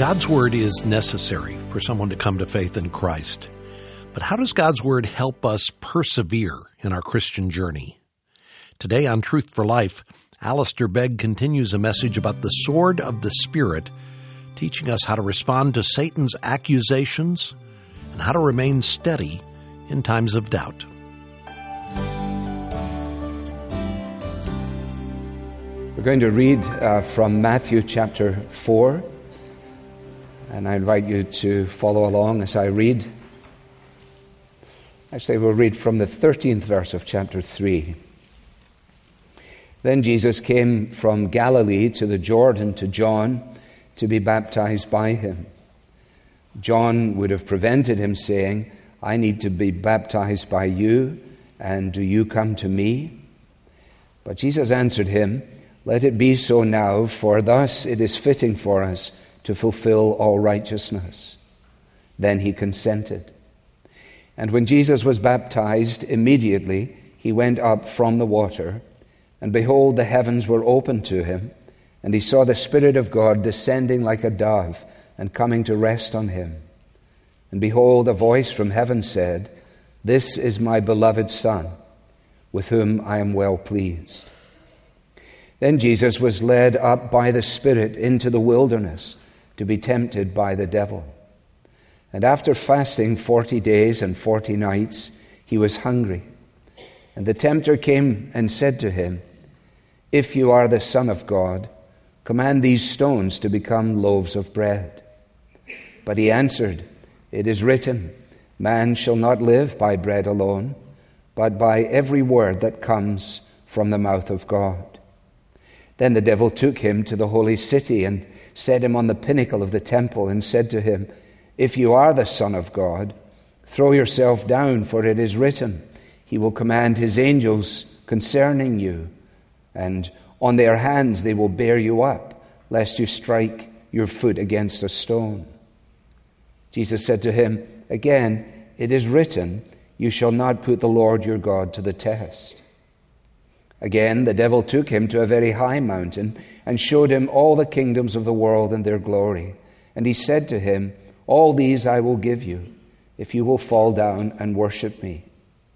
God's Word is necessary for someone to come to faith in Christ. But how does God's Word help us persevere in our Christian journey? Today on Truth for Life, Alistair Begg continues a message about the sword of the Spirit, teaching us how to respond to Satan's accusations and how to remain steady in times of doubt. We're going to read from Matthew chapter 4, and I invite you to follow along as I read. Actually, we'll read from the 13th verse of chapter 3. Then Jesus came from Galilee to the Jordan to John to be baptized by him. John would have prevented him, saying, "I need to be baptized by you, and do you come to me?" But Jesus answered him, "Let it be so now, for thus it is fitting for us to fulfill all righteousness." Then he consented. And when Jesus was baptized, immediately he went up from the water, and behold, the heavens were opened to him, and he saw the Spirit of God descending like a dove and coming to rest on him. And behold, a voice from heaven said, "This is my beloved Son, with whom I am well pleased." Then Jesus was led up by the Spirit into the wilderness to be tempted by the devil. And after fasting 40 days and 40 nights, he was hungry. And the tempter came and said to him, "If you are the Son of God, command these stones to become loaves of bread." But he answered, "It is written, man shall not live by bread alone, but by every word that comes from the mouth of God." Then the devil took him to the holy city and set him on the pinnacle of the temple and said to him, "If you are the Son of God, throw yourself down, for it is written, he will command his angels concerning you, and on their hands they will bear you up, lest you strike your foot against a stone." Jesus said to him, "Again, it is written, you shall not put the Lord your God to the test." Again, the devil took him to a very high mountain and showed him all the kingdoms of the world and their glory. And he said to him, "All these I will give you, if you will fall down and worship me."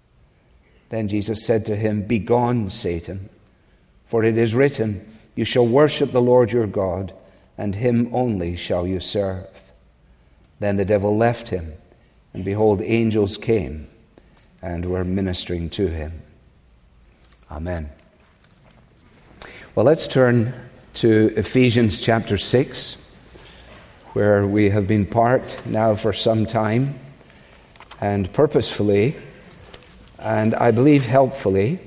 Then Jesus said to him, "Begone, Satan, for it is written, you shall worship the Lord your God, and him only shall you serve." Then the devil left him, and behold, angels came and were ministering to him. Amen. Well, let's turn to Ephesians chapter 6, where we have been part now for some time, and purposefully, and I believe helpfully.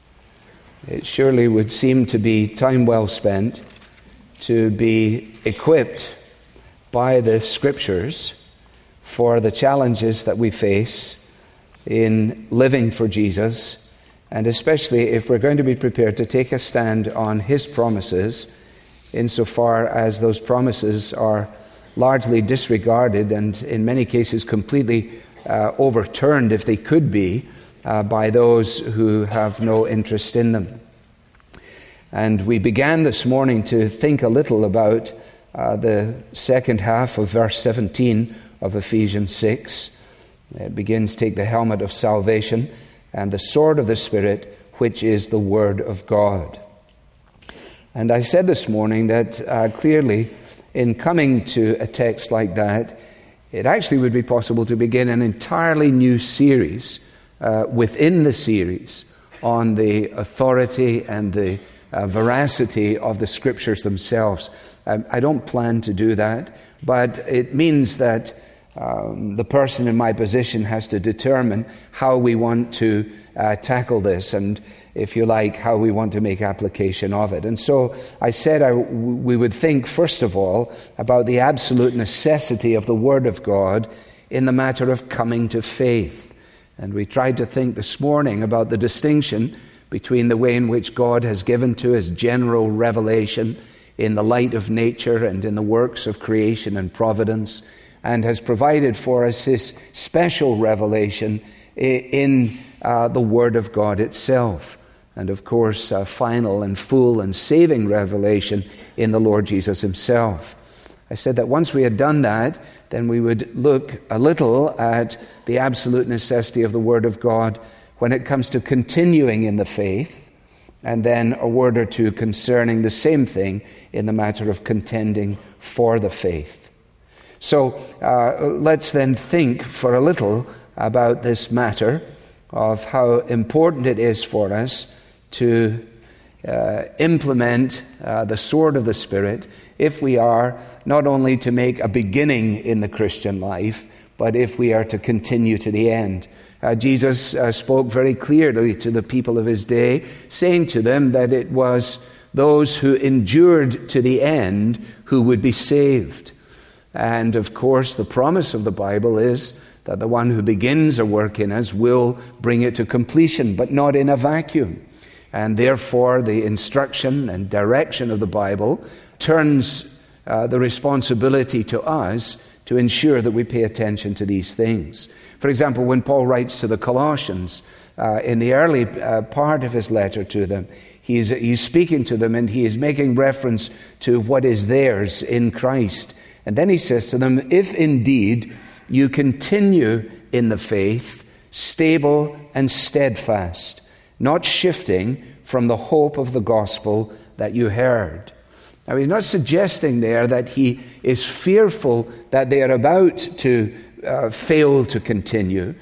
It surely would seem to be time well spent to be equipped by the Scriptures for the challenges that we face in living for Jesus, and especially if we're going to be prepared to take a stand on His promises, insofar as those promises are largely disregarded and in many cases completely overturned, if they could be, by those who have no interest in them. And we began this morning to think a little about the second half of verse 17 of Ephesians 6. It begins, "Take the helmet of salvation and the sword of the Spirit, which is the Word of God." And I said this morning that clearly in coming to a text like that, it actually would be possible to begin an entirely new series within the series on the authority and the veracity of the Scriptures themselves. I don't plan to do that, but it means that the person in my position has to determine how we want to tackle this, and if you like, how we want to make application of it. And so I said we would think, first of all, about the absolute necessity of the Word of God in the matter of coming to faith. And we tried to think this morning about the distinction between the way in which God has given to us general revelation in the light of nature and in the works of creation and providence, and has provided for us His special revelation in the Word of God itself. And of course, final and full and saving revelation in the Lord Jesus Himself. I said that once we had done that, then we would look a little at the absolute necessity of the Word of God when it comes to continuing in the faith, and then a word or two concerning the same thing in the matter of contending for the faith. So let's then think for a little about this matter of how important it is for us to implement the sword of the Spirit if we are not only to make a beginning in the Christian life, but if we are to continue to the end. Jesus spoke very clearly to the people of his day, saying to them that it was those who endured to the end who would be saved. And of course, the promise of the Bible is that the one who begins a work in us will bring it to completion, but not in a vacuum. And therefore, the instruction and direction of the Bible turns the responsibility to us to ensure that we pay attention to these things. For example, when Paul writes to the Colossians, in the early part of his letter to them, he's speaking to them and he is making reference to what is theirs in Christ. And then he says to them, if indeed you continue in the faith, stable and steadfast, not shifting from the hope of the gospel that you heard. Now, he's not suggesting there that he is fearful that they are about to fail to continue.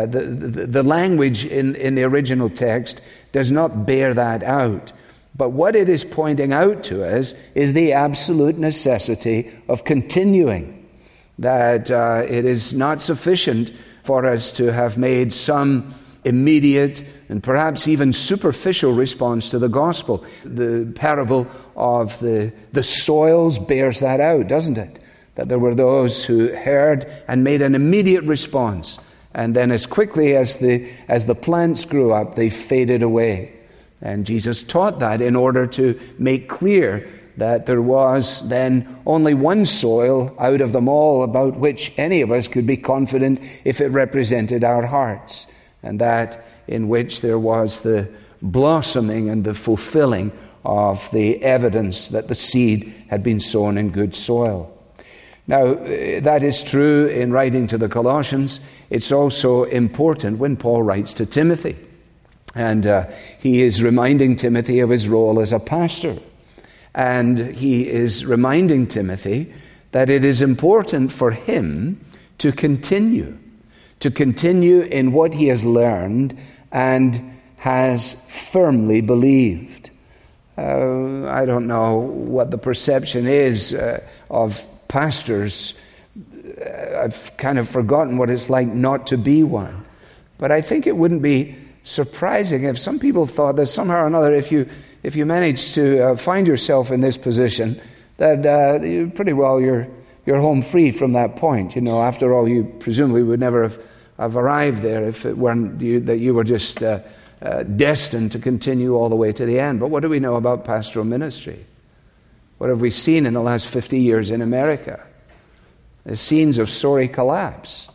The language in the original text does not bear that out. But what it is pointing out to us is the absolute necessity of continuing. That it is not sufficient for us to have made some immediate and perhaps even superficial response to the gospel. The parable of the soils bears that out, doesn't it? That there were those who heard and made an immediate response, and then as quickly as the plants grew up, they faded away. And Jesus taught that in order to make clear that there was then only one soil out of them all about which any of us could be confident if it represented our hearts, and that in which there was the blossoming and the fulfilling of the evidence that the seed had been sown in good soil. Now, that is true in writing to the Colossians. It's also important when Paul writes to Timothy. And he is reminding Timothy of his role as a pastor. And he is reminding Timothy that it is important for him to continue in what he has learned and has firmly believed. I don't know what the perception is of pastors. I've kind of forgotten what it's like not to be one. But I think it wouldn't be surprising if some people thought that somehow or another, if you manage to find yourself in this position, that pretty well you're home free from that point. You know, after all, you presumably would never have arrived there if it weren't that you were just destined to continue all the way to the end. But what do we know about pastoral ministry? What have we seen in the last 50 years in America? The scenes of sorry collapse,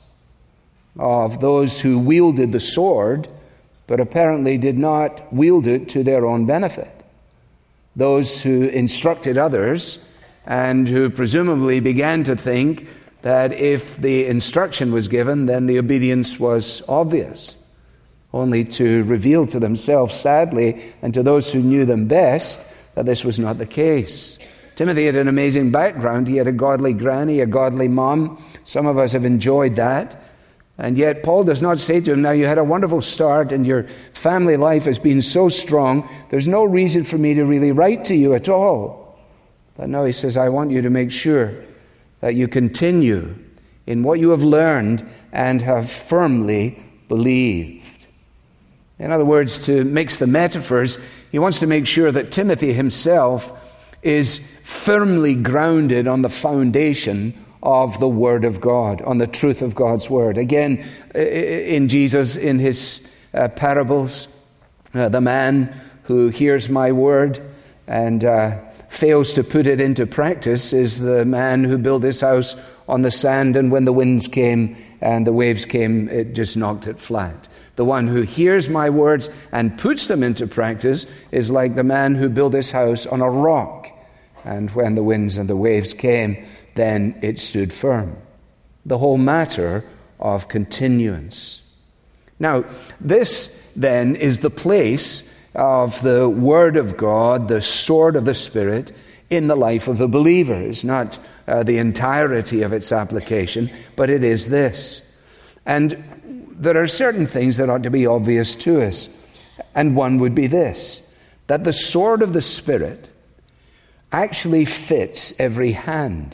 of those who wielded the sword, but apparently did not wield it to their own benefit. Those who instructed others and who presumably began to think that if the instruction was given, then the obedience was obvious, only to reveal to themselves, sadly, and to those who knew them best, that this was not the case. Timothy had an amazing background. He had a godly granny, a godly mom. Some of us have enjoyed that. And yet Paul does not say to him, now you had a wonderful start and your family life has been so strong, there's no reason for me to really write to you at all. But no, he says, I want you to make sure that you continue in what you have learned and have firmly believed. In other words, to mix the metaphors, he wants to make sure that Timothy himself is firmly grounded on the foundation of the Word of God, on the truth of God's Word. Again, in Jesus, in his parables, the man who hears my word and fails to put it into practice is the man who built his house on the sand, and when the winds came and the waves came, it just knocked it flat. The one who hears my words and puts them into practice is like the man who built his house on a rock. And when the winds and the waves came, then it stood firm. The whole matter of continuance. Now, this then is the place of the Word of God, the sword of the Spirit, in the life of the believer. It's not the entirety of its application, but it is this. And there are certain things that ought to be obvious to us. And one would be this, that the sword of the Spirit actually fits every hand.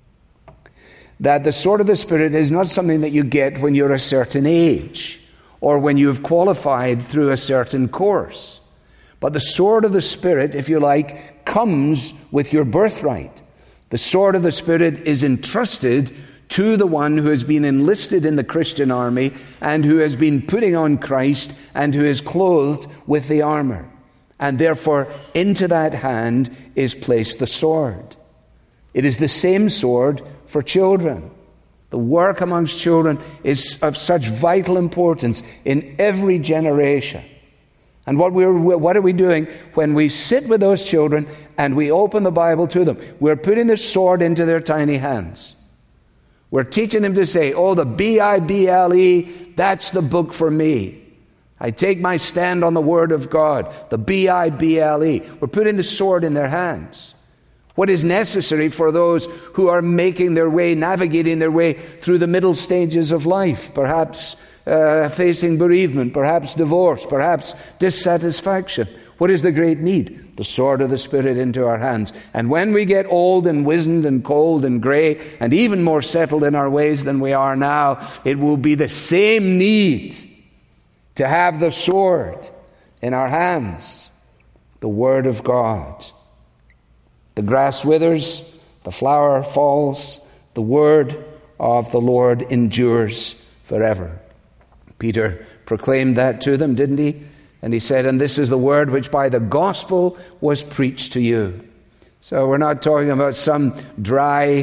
That the sword of the Spirit is not something that you get when you're a certain age or when you've qualified through a certain course. But the sword of the Spirit, if you like, comes with your birthright. The sword of the Spirit is entrusted to the one who has been enlisted in the Christian army and who has been putting on Christ and who is clothed with the armor. And therefore, into that hand is placed the sword. It is the same sword for children. The work amongst children is of such vital importance in every generation. And what are we doing when we sit with those children and we open the Bible to them? We're putting the sword into their tiny hands. We're teaching them to say, oh, the Bible, that's the book for me. I take my stand on the Word of God, the Bible. We're putting the sword in their hands. What is necessary for those who are making their way, navigating their way through the middle stages of life, perhaps facing bereavement, perhaps divorce, perhaps dissatisfaction. What is the great need? The sword of the Spirit into our hands. And when we get old and wizened and cold and grey and even more settled in our ways than we are now, it will be the same need to have the sword in our hands, the Word of God. The grass withers, the flower falls, the word of the Lord endures forever. Peter proclaimed that to them, didn't he? And he said, and this is the word which by the gospel was preached to you. So we're not talking about some dry,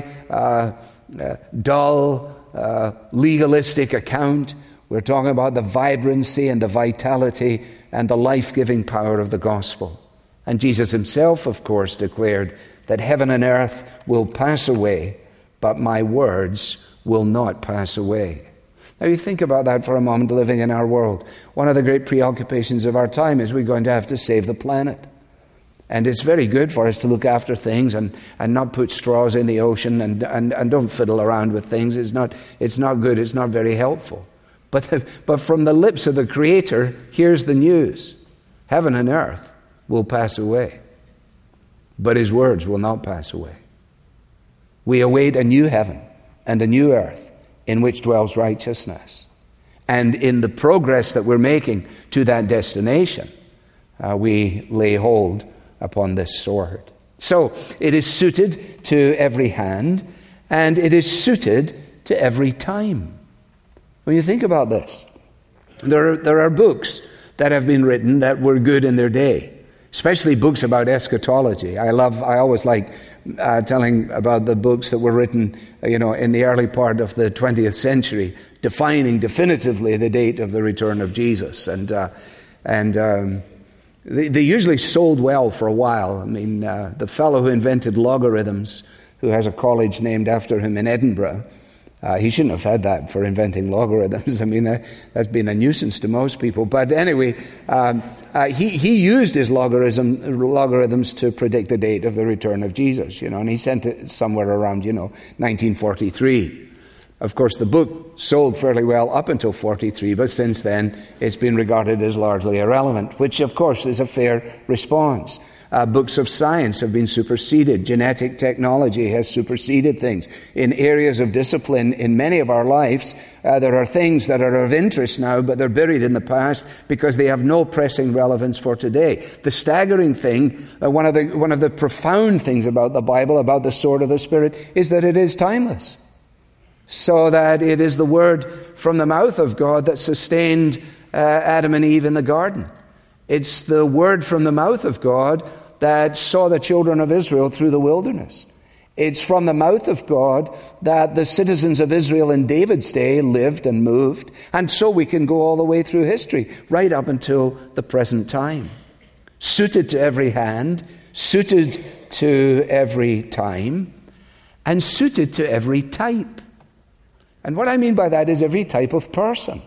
dull, legalistic account. We're talking about the vibrancy and the vitality and the life-giving power of the gospel. And Jesus himself, of course, declared that heaven and earth will pass away, but my words will not pass away. Now you think about that for a moment, living in our world. One of the great preoccupations of our time is we're going to have to save the planet. And it's very good for us to look after things and not put straws in the ocean and don't fiddle around with things. It's not good, it's not very helpful. But from the lips of the Creator, here's the news. Heaven and earth will pass away, but his words will not pass away. We await a new heaven and a new earth in which dwells righteousness. And in the progress that we're making to that destination, we lay hold upon this sword. So it is suited to every hand, and it is suited to every time. When you think about this, there are books that have been written that were good in their day. Especially books about eschatology. I always like telling about the books that were written, in the early part of the 20th century, defining definitively the date of the return of Jesus. And they usually sold well for a while. I mean, the fellow who invented logarithms, who has a college named after him in Edinburgh, he shouldn't have had that for inventing logarithms. I mean, that's been a nuisance to most people. But anyway, he used his logarithms to predict the date of the return of Jesus, and he sent it somewhere around, 1943. Of course, the book sold fairly well up until 43, but since then it's been regarded as largely irrelevant, which of course is a fair response. Books of science have been superseded. Genetic technology has superseded things. In areas of discipline in many of our lives, there are things that are of interest now, but they're buried in the past because they have no pressing relevance for today. The staggering thing, one of the profound things about the Bible, about the sword of the Spirit, is that it is timeless. So that it is the word from the mouth of God that sustained Adam and Eve in the garden. It's the word from the mouth of God that saw the children of Israel through the wilderness. It's from the mouth of God that the citizens of Israel in David's day lived and moved. And so we can go all the way through history, right up until the present time. Suited to every hand, suited to every time. and suited to every type. And what I mean by that is every type of person.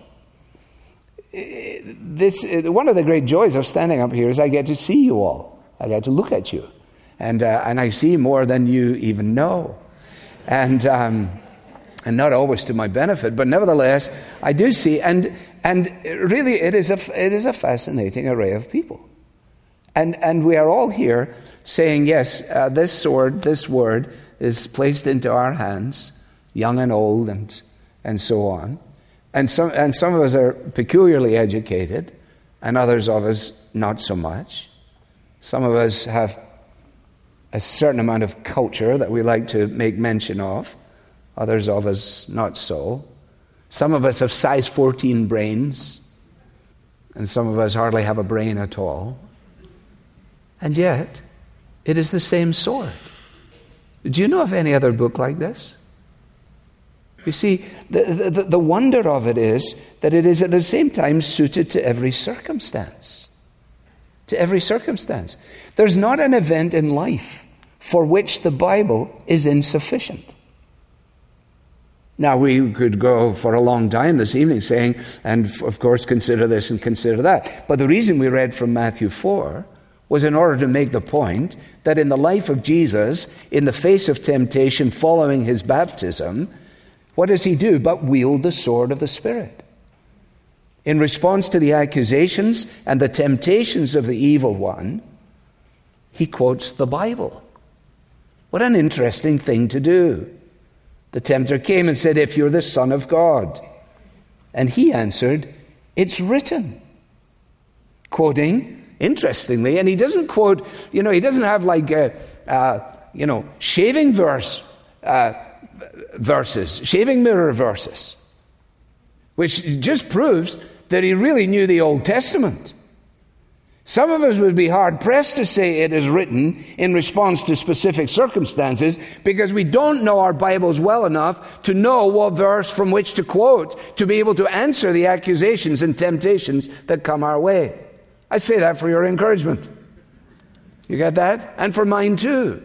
One of the great joys of standing up here is I get to see you all. I get to look at you. And I see more than you even know. And not always to my benefit, but nevertheless, I do see. And really, it is a fascinating array of people. And we are all here saying, yes, this word is placed into our hands, young and old, and so on. And some of us are peculiarly educated, and others of us not so much. Some of us have a certain amount of culture that we like to make mention of. Others of us not so. Some of us have size 14 brains, and some of us hardly have a brain at all. And yet, it is the same sword. Do you know of any other book like this? You see, the wonder of it is that it is at the same time suited to every circumstance. To every circumstance. There's not an event in life for which the Bible is insufficient. Now, we could go for a long time this evening saying, and of course consider this and consider that. But the reason we read from Matthew 4 was in order to make the point that in the life of Jesus, in the face of temptation following his baptism, what does he do but wield the sword of the Spirit? In response to the accusations and the temptations of the evil one, he quotes the Bible. What an interesting thing to do. The tempter came and said, "If you're the Son of God." And he answered, "It's written." Quoting, interestingly, and he doesn't quote, he doesn't have like, shaving verses, shaving mirror verses, which just proves that he really knew the Old Testament. Some of us would be hard-pressed to say it is written in response to specific circumstances because we don't know our Bibles well enough to know what verse from which to quote to be able to answer the accusations and temptations that come our way. I say that for your encouragement. You get that? And for mine too.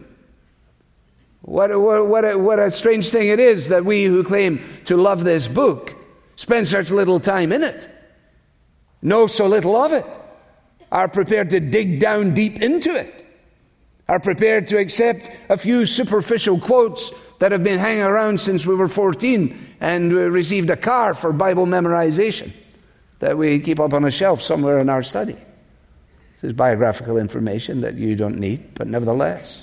What a strange thing it is that we who claim to love this book spend such little time in it, know so little of it, are prepared to dig down deep into it, are prepared to accept a few superficial quotes that have been hanging around since we were 14 and received a car for Bible memorization that we keep up on a shelf somewhere in our study. This is biographical information that you don't need, but nevertheless.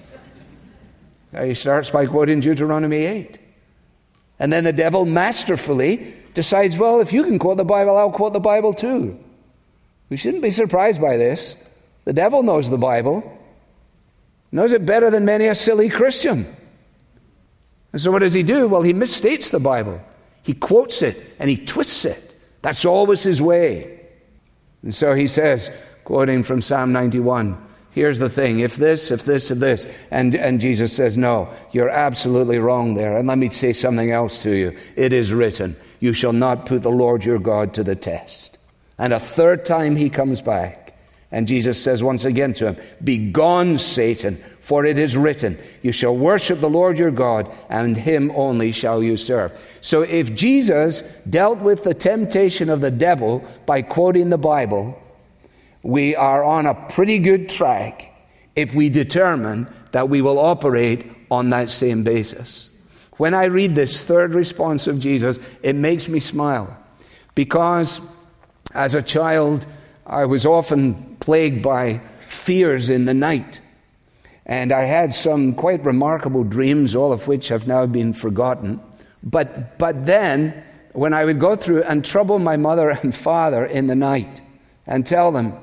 He starts by quoting Deuteronomy 8. And then the devil masterfully decides, well, if you can quote the Bible, I'll quote the Bible too. We shouldn't be surprised by this. The devil knows the Bible. Knows it better than many a silly Christian. And so what does he do? Well, he misstates the Bible. He quotes it and he twists it. That's always his way. And so he says, quoting from Psalm 91, here's the thing, if this. And Jesus says, no, you're absolutely wrong there. And let me say something else to you. It is written, you shall not put the Lord your God to the test. And a third time he comes back. And Jesus says once again to him, begone, Satan, for it is written, you shall worship the Lord your God, and him only shall you serve. So if Jesus dealt with the temptation of the devil by quoting the Bible, we are on a pretty good track if we determine that we will operate on that same basis. When I read this third response of Jesus, it makes me smile. Because as a child, I was often plagued by fears in the night. And I had some quite remarkable dreams, all of which have now been forgotten. But then, when I would go through and trouble my mother and father in the night and tell them,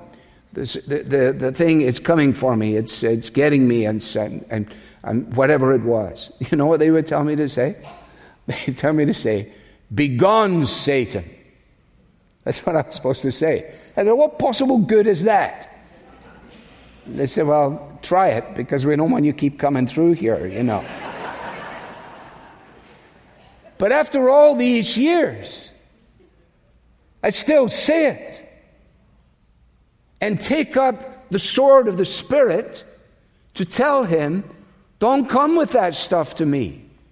the thing is coming for me, it's getting me, and whatever it was. You know what they would tell me to say? They'd tell me to say, begone, Satan. That's what I was supposed to say. I said, what possible good is that? They said, well, try it, because we don't want you to keep coming through here, But after all these years, I still say it. And take up the sword of the Spirit to tell him, don't come with that stuff to me.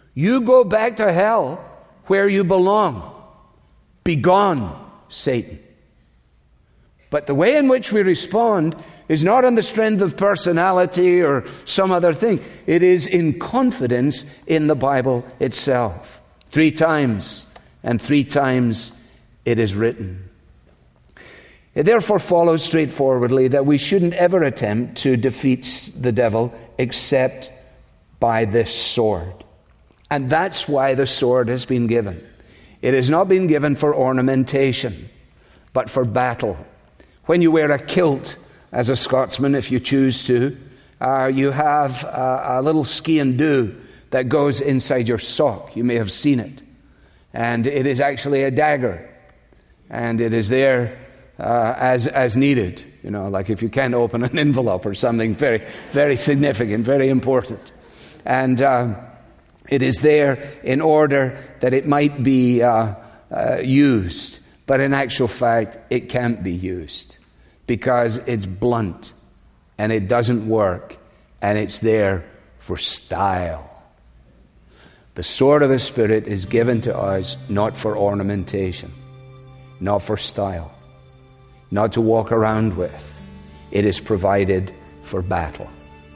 You go back to hell where you belong. Be gone, Satan. But the way in which we respond is not on the strength of personality or some other thing. It is in confidence in the Bible itself. 3 times, and 3 times it is written. It therefore follows straightforwardly that we shouldn't ever attempt to defeat the devil except by this sword. And that's why the sword has been given. It has not been given for ornamentation, but for battle. When you wear a kilt as a Scotsman, if you choose to, you have a little ski-and-do that goes inside your sock. You may have seen it. And it is actually a dagger. And it is there as needed. You know, like if you can't open an envelope or something very, very significant, very important. And it is there in order that it might be used. But in actual fact, it can't be used because it's blunt and it doesn't work and it's there for style. The sword of the Spirit is given to us not for ornamentation, not for style, not to walk around with. It is provided for battle.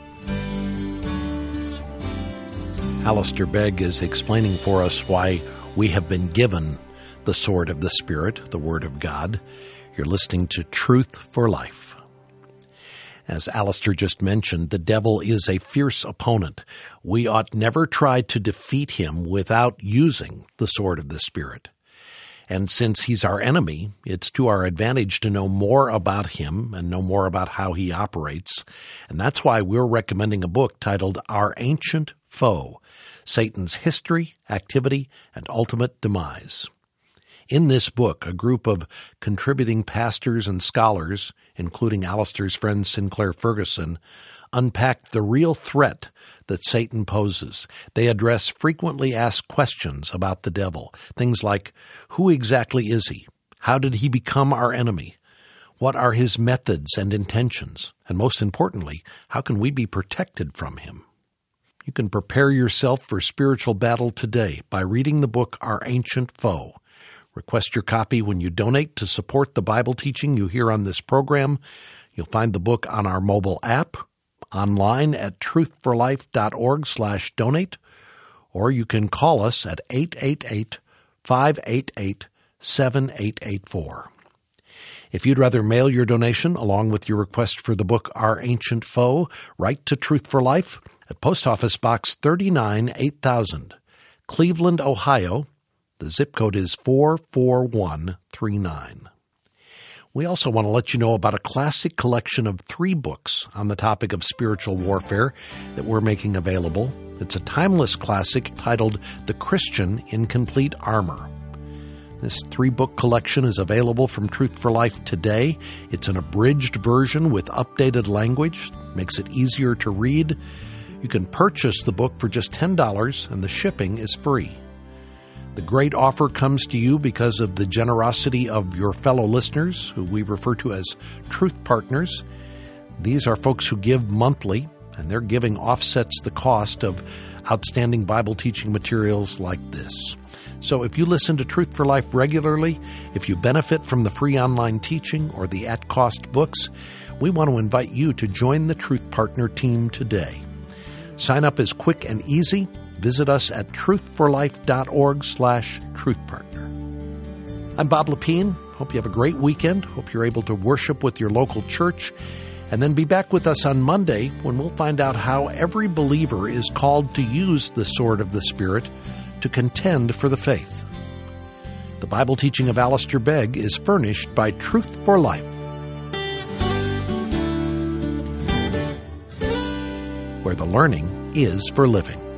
Alistair Begg is explaining for us why we have been given the sword of the Spirit, the Word of God. You're listening to Truth for Life. As Alistair just mentioned, the devil is a fierce opponent. We ought never try to defeat him without using the sword of the Spirit. And since he's our enemy, it's to our advantage to know more about him and know more about how he operates. And that's why we're recommending a book titled Our Ancient Foe, Satan's History, Activity, and Ultimate Demise. In this book, a group of contributing pastors and scholars, including Alistair's friend Sinclair Ferguson, unpack the real threat that Satan poses. They address frequently asked questions about the devil. Things like, who exactly is he? How did he become our enemy? What are his methods and intentions? And most importantly, how can we be protected from him? You can prepare yourself for spiritual battle today by reading the book Our Ancient Foe. Request your copy when you donate to support the Bible teaching you hear on this program. You'll find the book on our mobile app, online at truthforlife.org/donate, or you can call us at 888-588-7884. If you'd rather mail your donation along with your request for the book Our Ancient Foe, write to Truth for Life at Post Office Box 39, 8000, Cleveland, Ohio. The zip code is 44139. We also want to let you know about a classic collection of 3 books on the topic of spiritual warfare that we're making available. It's a timeless classic titled The Christian in Complete Armor. This 3-book collection is available from Truth for Life today. It's an abridged version with updated language, makes it easier to read. You can purchase the book for just $10, and the shipping is free. The great offer comes to you because of the generosity of your fellow listeners, who we refer to as Truth Partners. These are folks who give monthly, and their giving offsets the cost of outstanding Bible teaching materials like this. So if you listen to Truth for Life regularly, if you benefit from the free online teaching or the at-cost books, we want to invite you to join the Truth Partner team today. Sign up is quick and easy. Visit us at truthforlife.org/truthpartner. I'm Bob Lepine. Hope you have a great weekend. Hope you're able to worship with your local church. And then be back with us on Monday when we'll find out how every believer is called to use the sword of the Spirit to contend for the faith. The Bible teaching of Alistair Begg is furnished by Truth for Life, where the learning is for living.